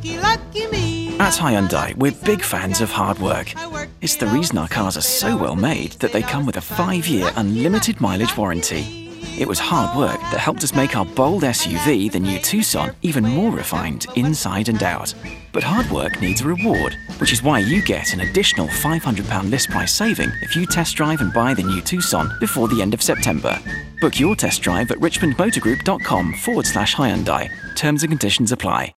lucky, lucky me. At Hyundai, we're big fans of hard work. It's the reason our cars are so well made that they come with a 5-year unlimited mileage warranty. It was hard work that helped us make our bold SUV, the new Tucson, even more refined inside and out. But hard work needs a reward, which is why you get an additional £500 list price saving if you test drive and buy the new Tucson before the end of September. Book your test drive at richmondmotorgroup.com/Hyundai. Terms and conditions apply.